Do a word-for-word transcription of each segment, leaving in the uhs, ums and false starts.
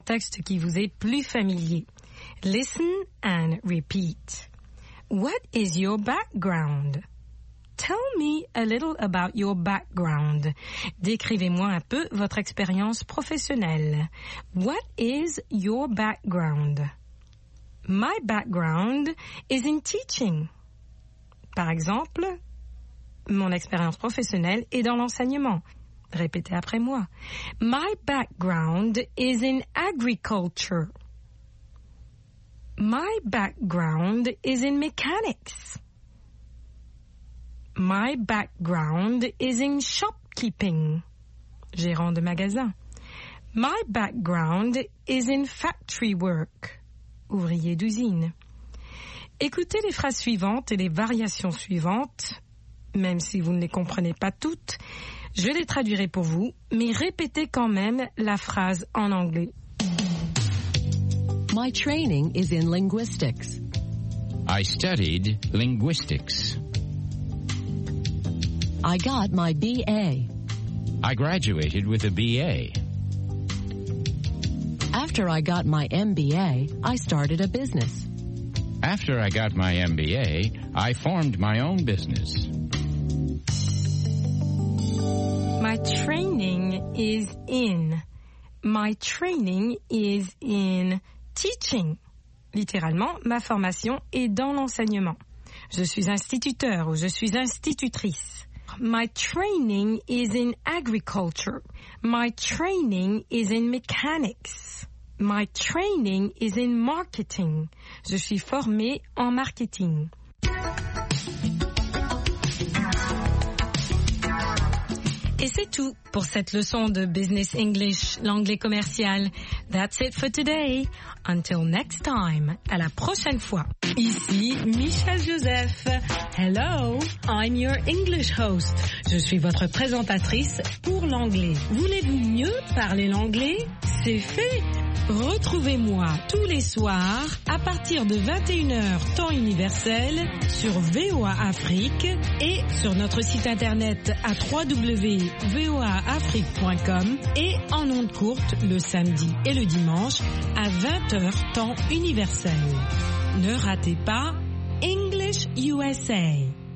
Texte qui vous est plus familier. Listen and repeat. What is your background? Tell me a little about your background. Décrivez-moi un peu votre expérience professionnelle. What is your background? My background is in teaching. Par exemple, mon expérience professionnelle est dans l'enseignement. Répétez après moi. My background is in agriculture. My background is in mechanics. My background is in shopkeeping. Gérant de magasin. My background is in factory work. Ouvrier d'usine. Écoutez les phrases suivantes et les variations suivantes, même si vous ne les comprenez pas toutes. Je les traduirai pour vous, mais répétez quand même la phrase en anglais. My training is in linguistics. I studied linguistics. I got my B A. I graduated with a B A. After I got my M B A, I started a business. After I got my M B A, I formed my own business. My training is in. My training is in teaching. Littéralement, ma formation est dans l'enseignement. Je suis instituteur ou je suis institutrice. My training is in agriculture. My training is in mechanics. My training is in marketing. Je suis formée en marketing. Et c'est tout pour cette leçon de Business English, l'anglais commercial. That's it for today. Until next time. À la prochaine fois. Ici Michelle Joseph. Hello, I'm your English host. Je suis votre présentatrice pour l'anglais. Voulez-vous mieux parler l'anglais? C'est fait. Retrouvez-moi tous les soirs à partir de vingt et une heures temps universel sur V O A Afrique et sur notre site internet à w w w point v o a afrique point com et en ondes courtes le samedi et le dimanche à vingt heures temps universel. Ne ratez pas English U S A.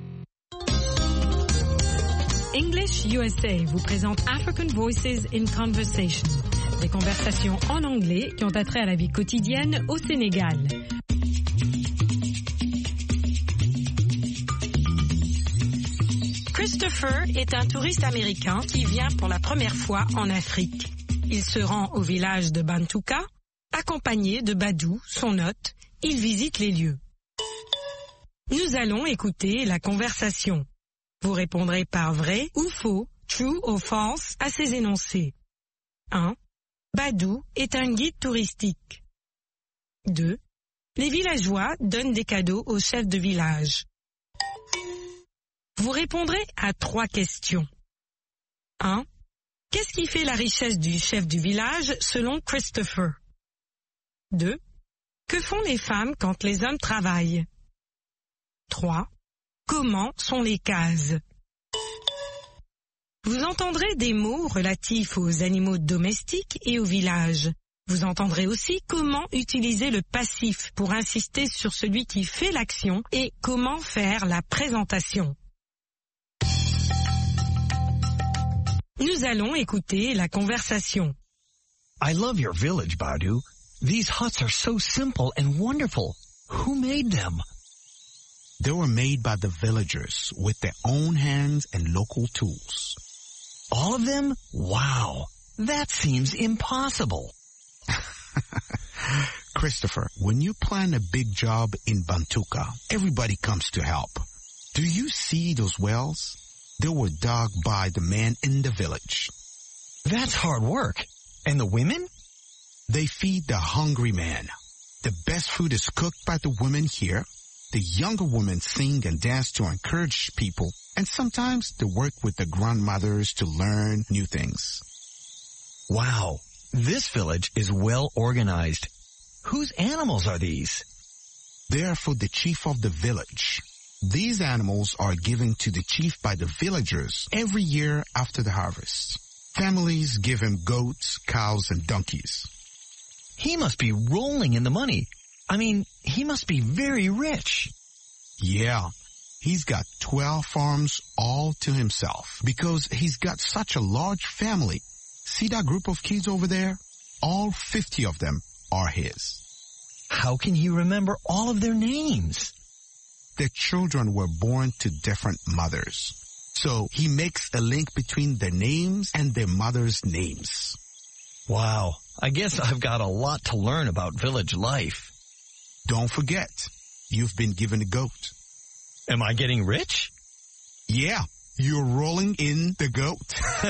English U S A vous présente African Voices in Conversation. Des conversations en anglais qui ont attrait à la vie quotidienne au Sénégal. Christopher est un touriste américain qui vient pour la première fois en Afrique. Il se rend au village de Bantouka, accompagné de Badou, son hôte. Il visite les lieux. Nous allons écouter la conversation. Vous répondrez par vrai ou faux, true ou false, à ces énoncés. un. Badou est un guide touristique. deux. Les villageois donnent des cadeaux au chef de village. Vous répondrez à trois questions. un. Qu'est-ce qui fait la richesse du chef du village selon Christopher? deux. Que font les femmes quand les hommes travaillent? trois. Comment sont les cases? Vous entendrez des mots relatifs aux animaux domestiques et au village. Vous entendrez aussi comment utiliser le passif pour insister sur celui qui fait l'action et comment faire la présentation. Nous allons écouter la conversation. I love your village, Badou. These huts are so simple and wonderful. Who made them? They were made by the villagers with their own hands and local tools. All of them? Wow. That seems impossible. Christopher, when you plan a big job in Bantouka, everybody comes to help. Do you see those wells? They were dug by the men in the village. That's hard work. And the women? They feed the hungry man. The best food is cooked by the women here. The younger women sing and dance to encourage people, and sometimes they work with the grandmothers to learn new things. Wow, this village is well organized. Whose animals are these? They are for the chief of the village. These animals are given to the chief by the villagers every year after the harvest. Families give him goats, cows, and donkeys. He must be rolling in the money. I mean, he must be very rich. Yeah, he's got twelve farms all to himself because he's got such a large family. See that group of kids over there? All fifty of them are his. How can he remember all of their names? Their children were born to different mothers. So he makes a link between their names and their mothers' names. Wow, I guess I've got a lot to learn about village life. Don't forget, you've been given a goat. Am I getting rich? Yeah, you're rolling in the goat.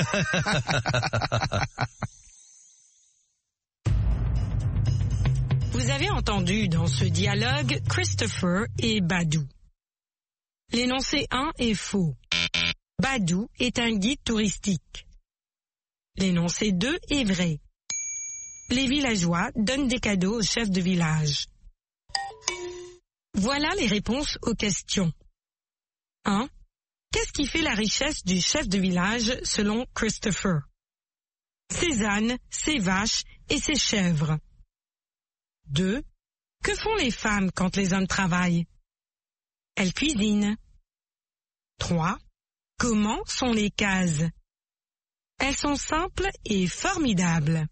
Vous avez entendu dans ce dialogue Christopher et Badou. L'énoncé un est faux. Badou est un guide touristique. L'énoncé deux est vrai. Les villageois donnent des cadeaux au chef de village. Voilà les réponses aux questions. un. Qu'est-ce qui fait la richesse du chef de village selon Christopher? Ses ânes, ses vaches et ses chèvres. deux. Que font les femmes quand les hommes travaillent? Elles cuisinent. trois. Comment sont les cases? Elles sont simples et formidables.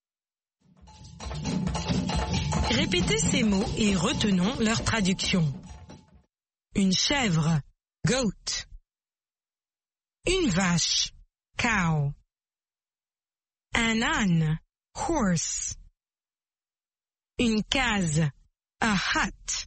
Répétez ces mots et retenons leur traduction. Une chèvre, goat. Une vache, cow. Un âne, horse. Une case, a hut.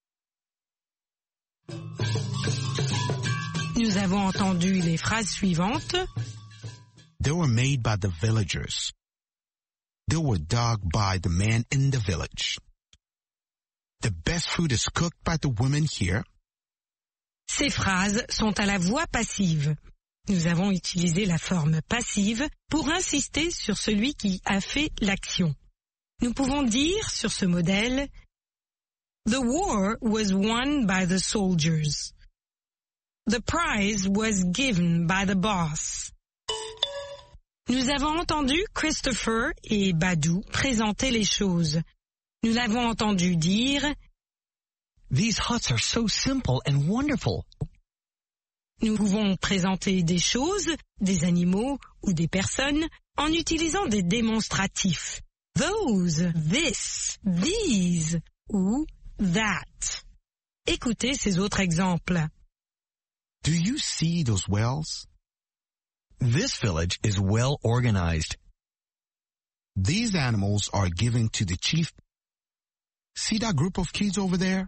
Nous avons entendu les phrases suivantes. They were made by the villagers. They were dug by the men in the village. The best food is cooked by the women here. Ces phrases sont à la voix passive. Nous avons utilisé la forme passive pour insister sur celui qui a fait l'action. Nous pouvons dire sur ce modèle « The war was won by the soldiers. The prize was given by the boss. » Nous avons entendu Christopher et Badou présenter les choses. Nous l'avons entendu dire « These huts are so simple and wonderful. » Nous pouvons présenter des choses, des animaux ou des personnes en utilisant des démonstratifs. Those, this, these ou that. Écoutez ces autres exemples. Do you see those wells? This village is well organized. These animals are given to the chief. See that group of kids over there?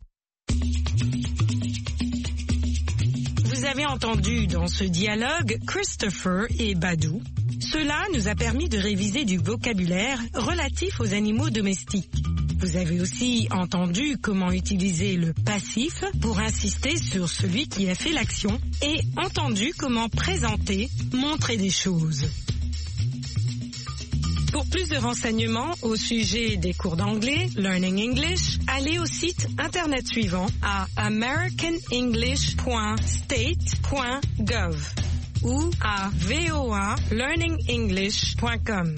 Vous avez entendu dans ce dialogue Christopher et Badou. Cela nous a permis de réviser du vocabulaire relatif aux animaux domestiques. Vous avez aussi entendu comment utiliser le passif pour insister sur celui qui a fait l'action et entendu comment présenter, montrer des choses. Pour plus de renseignements au sujet des cours d'anglais, Learning English, allez au site internet suivant à american english point state point gov ou à voa learning english point com.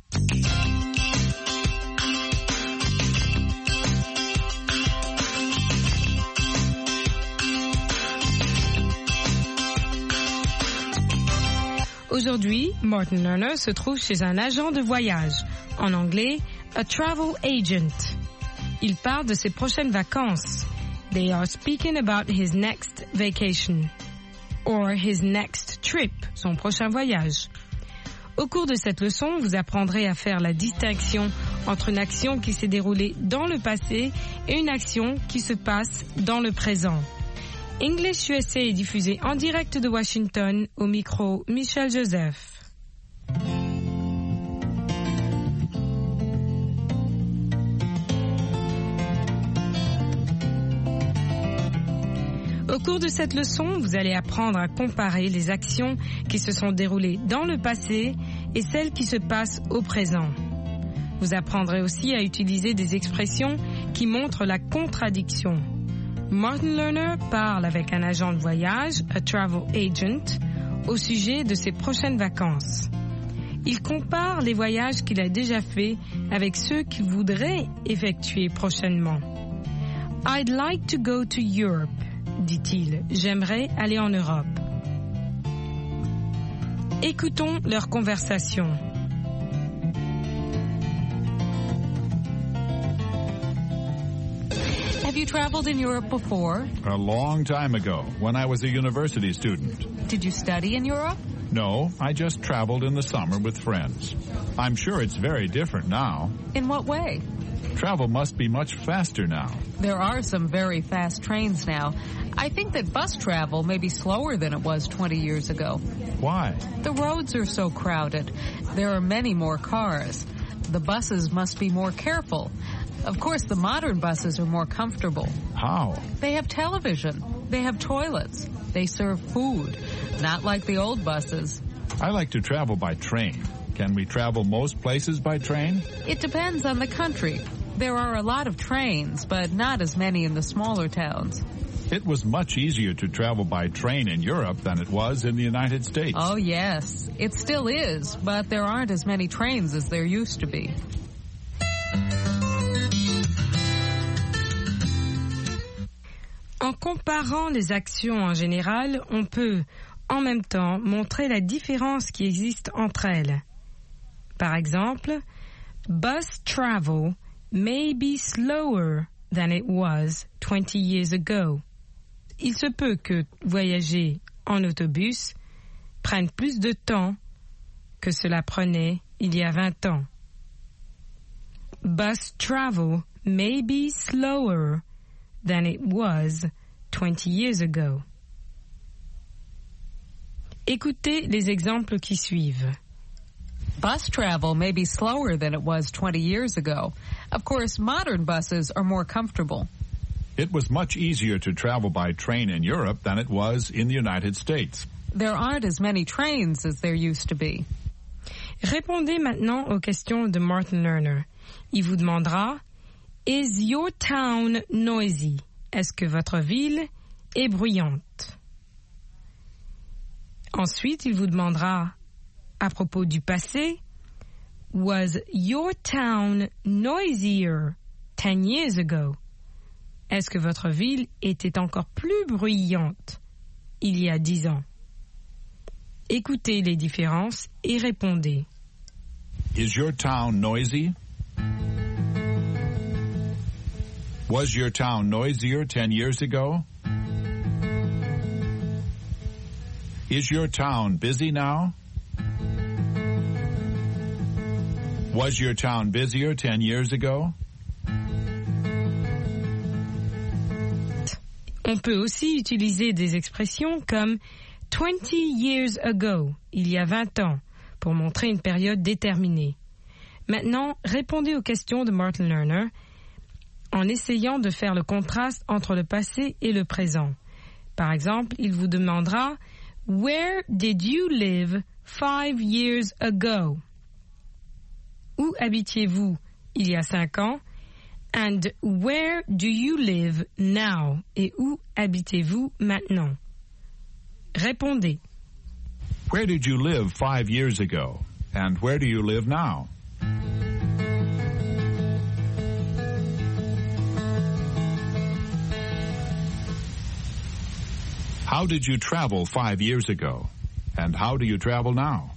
Aujourd'hui, Martin Lerner se trouve chez un agent de voyage, en anglais, a travel agent. Il parle de ses prochaines vacances. They are speaking about his next vacation. Or his next trip, son prochain voyage. Au cours de cette leçon, vous apprendrez à faire la distinction entre une action qui s'est déroulée dans le passé et une action qui se passe dans le présent. English U S A est diffusé en direct de Washington, au micro Michel Joseph. Au cours de cette leçon, vous allez apprendre à comparer les actions qui se sont déroulées dans le passé et celles qui se passent au présent. Vous apprendrez aussi à utiliser des expressions qui montrent la contradiction. Martin Lerner parle avec un agent de voyage, a travel agent, au sujet de ses prochaines vacances. Il compare les voyages qu'il a déjà faits avec ceux qu'il voudrait effectuer prochainement. I'd like to go to Europe, dit-il. J'aimerais aller en Europe. Écoutons leur conversation. Have you traveled in Europe before? A long time ago, when I was a university student. Did you study in Europe? No, I just traveled in the summer with friends. I'm sure it's very different now. In what way? Travel must be much faster now. There are some very fast trains now. I think that bus travel may be slower than it was twenty years ago. Why? The roads are so crowded. There are many more cars. The buses must be more careful. Of course, the modern buses are more comfortable. How? They have television. They have toilets. They serve food. Not like the old buses. I like to travel by train. Can we travel most places by train? It depends on the country. There are a lot of trains, but not as many in the smaller towns. It was much easier to travel by train in Europe than it was in the United States. Oh, yes. It still is, but there aren't as many trains as there used to be. En comparant les actions en général, on peut, en même temps, montrer la différence qui existe entre elles. Par exemple, bus travel may be slower than it was twenty years ago. Il se peut que voyager en autobus prenne plus de temps que cela prenait il y a vingt ans. Bus travel may be slower than it was twenty years ago. Écoutez les exemples qui suivent. Bus travel may be slower than it was twenty years ago. Of course, modern buses are more comfortable. It was much easier to travel by train in Europe than it was in the United States. There aren't as many trains as there used to be. Répondez maintenant aux questions de Martin Lerner. Il vous demandera: Is your town noisy? Est-ce que votre ville est bruyante? Ensuite, il vous demandera à propos du passé: Was your town noisier ten years ago? Est-ce que votre ville était encore plus bruyante il y a dix ans? Écoutez les différences et répondez. Is your town noisy? Was your town noisier ten years ago? Is your town busy now? Was your town busier ten years ago? On peut aussi utiliser des expressions comme twenty years ago, il y a vingt ans, pour montrer une période déterminée. Maintenant, répondez aux questions de Martin Lerner en essayant de faire le contraste entre le passé et le présent. Par exemple, il vous demandera « Where did you live five years ago ?» Où habitiez-vous il y a cinq ans? And where do you live now? Et où habitez-vous maintenant? Répondez. Where did you live five years ago? And where do you live now? How did you travel five years ago? And how do you travel now?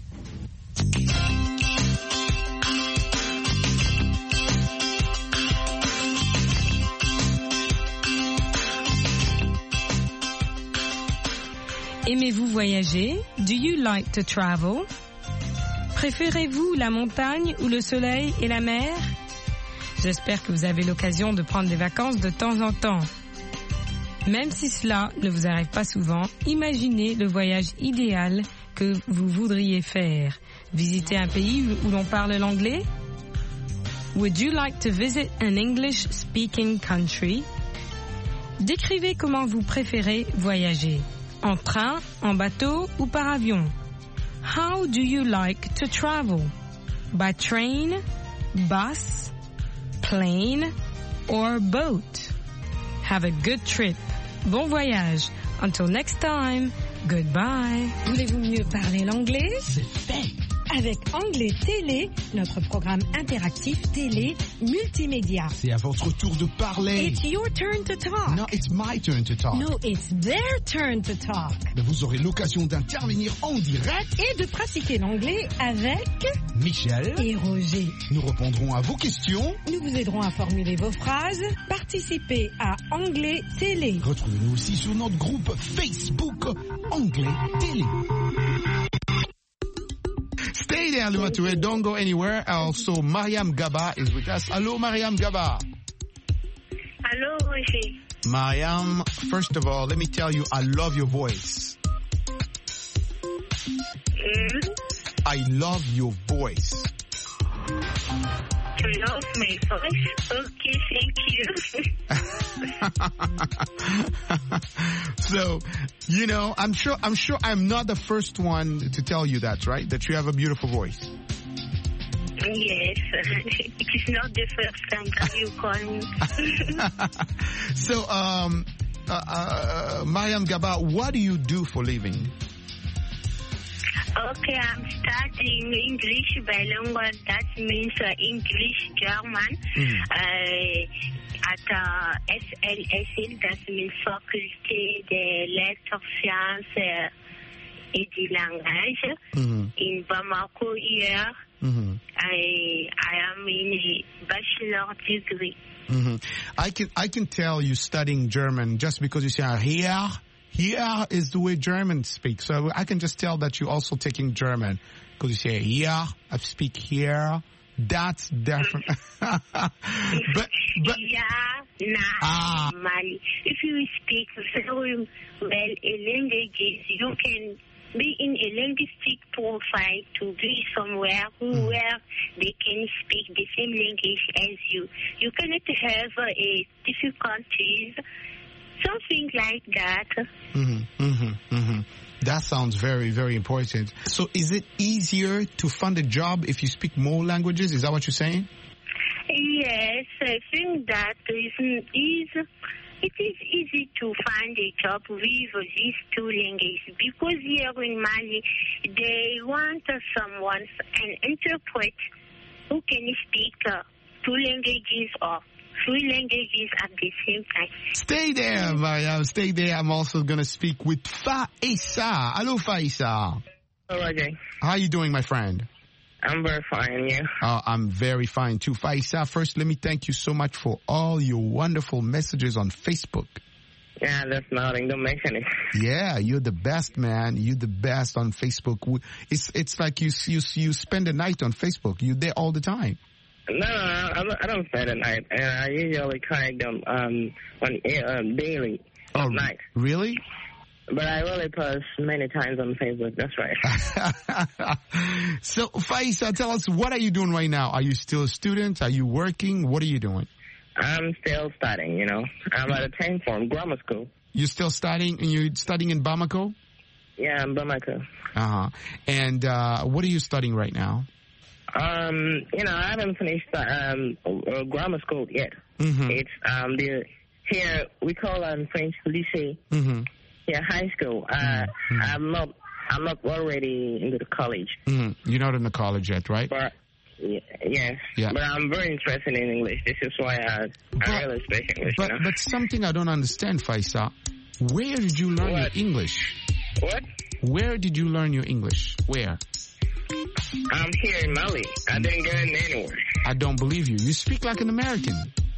Aimez-vous voyager? Do you like to travel? Préférez-vous la montagne ou le soleil et la mer? J'espère que vous avez l'occasion de prendre des vacances de temps en temps. Même si cela ne vous arrive pas souvent, imaginez le voyage idéal que vous voudriez faire. Visiter un pays où l'on parle l'anglais? Would you like to visit an English-speaking country? Décrivez comment vous préférez voyager. En train, en bateau ou par avion? How do you like to travel? By train, bus, plane or boat? Have a good trip. Bon voyage. Until next time, goodbye. Voulez-vous mieux parler l'anglais? C'est fait. avec Anglais Télé, notre programme interactif télé multimédia. C'est à votre tour de parler. It's your turn to talk. No, it's my turn to talk. No, it's their turn to talk. Mais vous aurez l'occasion d'intervenir en direct Et de pratiquer l'anglais avec Michel et Roger. Nous répondrons à vos questions. Nous vous aiderons à formuler vos phrases. Participez à Anglais Télé. Retrouvez-nous aussi sur notre groupe Facebook Anglais Télé. Stay there, Lumature. Don't go anywhere. Also, Mariam Gaba is with us. Hello, Mariam Gaba. Hello, Roger. Mariam, first of all, let me tell you, I love your voice. Mm. I love your voice. You love my voice? Okay, thank you. So, you know, I'm sure, I'm sure I'm not the first one to tell you that, right? That you have a beautiful voice. Yes, it is not the first time that you call me. So, um, uh, uh, Mariam Gaba, what do you do for living? Okay, I'm studying English bilingual. That means uh, English German mm. uh, at uh, S L S L. That means Faculté des Lettres, Sciences uh, et du Langage mm-hmm. in Bamako here. Mm-hmm. I I am in a bachelor degree. Mm-hmm. I can I can tell you studying German just because you say here. Here is the way Germans speak. So I can just tell that you're also taking German. Because you say, here, I speak here. That's different. but, but, yeah, nah, ah. Mali. If you speak very well a language, you can be in a linguistic profile to be somewhere mm. where they can speak the same language as you. You cannot have uh, a difficulties. Something like that. Mm-hmm, mm-hmm, mm-hmm. That sounds very, very important. So is it easier to find a job if you speak more languages? Is that what you're saying? Yes, I think that is, is it is easy to find a job with these two languages because here in Mali, they want someone, an interpreter who can speak uh, two languages or three languages at the same time. Stay there, Mariam. Stay there. I'm also going to speak with Faisa. Hello, Faisa. Hello, Roger. How are you doing, my friend? I'm very fine, yeah. Uh, I'm very fine, too. Faisa, first, let me thank you so much for all your wonderful messages on Facebook. Yeah, that's nothing. Don't mention it. Yeah, you're the best, man. You're the best on Facebook. It's it's like you you you spend the night on Facebook. You're there all the time. No, no, no, I don't spend the night. And I usually connect them um, on um, daily, oh, night. Really? But I really post many times on Facebook. That's right. So, Faisa, tell us, what are you doing right now? Are you still a student? Are you working? What are you doing? I'm still studying, you know. I'm at a tenth form grammar school. You're still studying, and you're studying in Bamako? Yeah, in Bamako. Uh-huh. And uh, what are you studying right now? Um, you know, I haven't finished um, uh, grammar school yet. Mm-hmm. It's um, the here we call it in French lycée. Mm-hmm. Yeah, high school. Uh, mm-hmm. I'm not. I'm not already into the college. Mm-hmm. You're not in the college yet, right? But yeah, yes. Yeah. But I'm very interested in English. This is why I, but, I really speak English. But you know? but something I don't understand, Faisa. Where did you learn what? your English? What? Where did you learn your English? Where? I'm here in Mali. I didn't get in anywhere. I don't believe you. You speak like an American.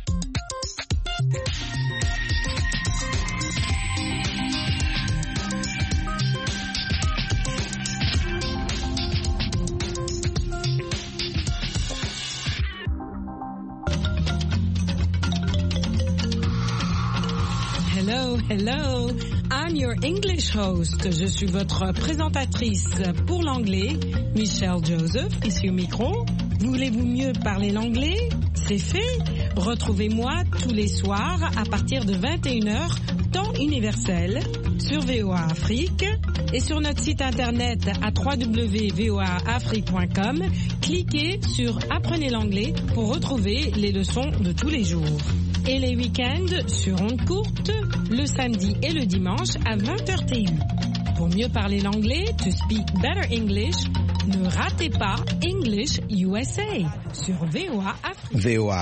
Hello, hello. I'm your English host. Je suis votre présentatrice pour l'anglais, Michelle Joseph, ici au micro. Voulez-vous mieux parler l'anglais? C'est fait. Retrouvez-moi tous les soirs à partir de vingt et une heures, temps universel, sur V O A Afrique et sur notre site internet à w w w point v o a afrique point com. Cliquez sur Apprenez l'anglais pour retrouver les leçons de tous les jours. Et les week-ends sur ondes courtes, le samedi et le dimanche à vingt heures T U. Pour mieux parler l'anglais, to speak better English, Ne ratez pas English U S A sur V O A Afrique. V O A